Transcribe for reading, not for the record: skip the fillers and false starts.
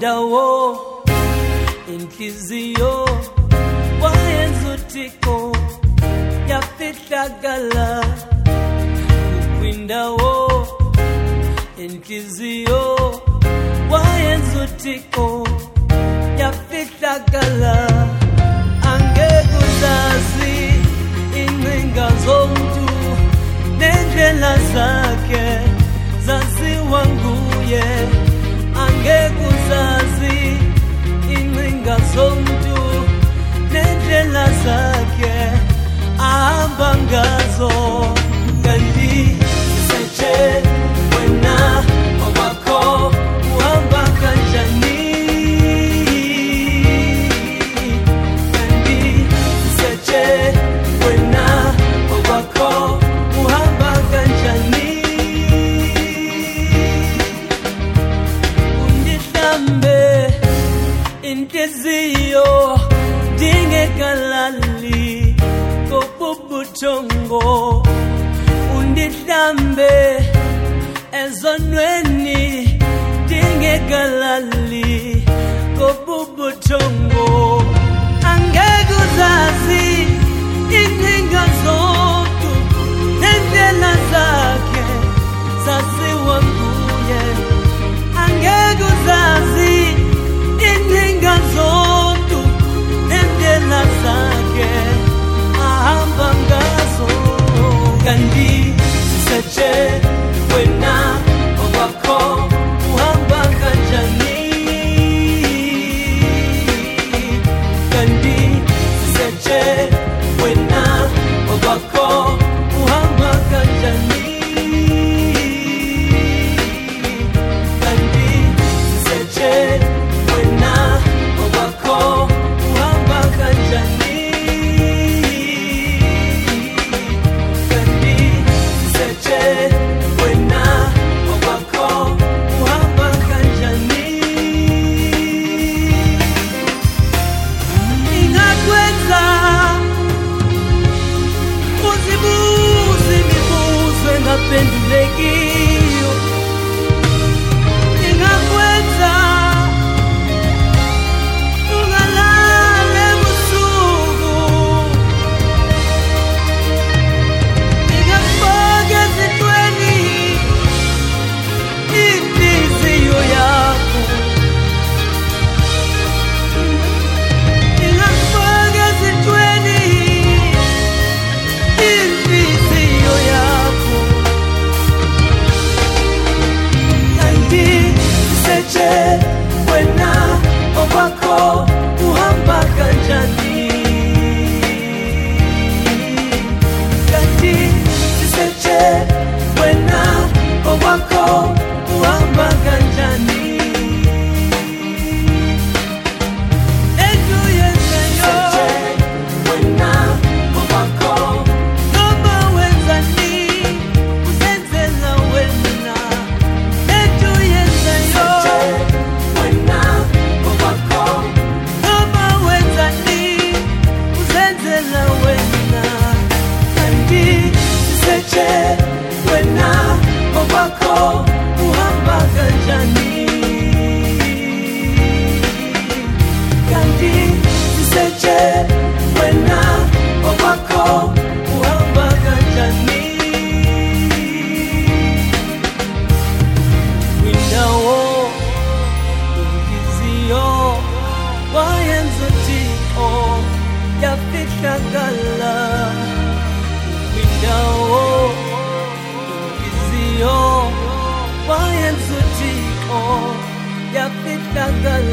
windawo inhliziyo wayenza uThixo yafihlakala windawo inhliziyo wayenza uThixo yafihlakala angeke uzazi incinga zomuntu nendlela zakhe zaziwa nguye angeke uzazi incinga zomuntu nendlela zakhe ahamba ngazo kanti seche wena owakho uhamba kanjani kanti seche wena owakho uhamba kanjani undihlambe inhliziyo dingekalali kobubuthongo undihlambe ezonweni dingekalali kobubuthongo angeke uzazi incinga zonke nendlela zakhe zaziwa nguye angeke uzazi incinga zonke nendlela zakhe ahamba ngazo kanti seche wena owakho uhamba kanjani kanti seche wena owakho uhamba kanjani kanti seche wena owakho uhamba kanjani pendulekio ingakwenza ungalale busuku ingakufaka ezintweni inhliziyo yakho ingakufaka ezintweni inhliziyo yakho seche wena owakho uhamba kanjani kanti seche wena owakho uhamba kanjani yafihlakala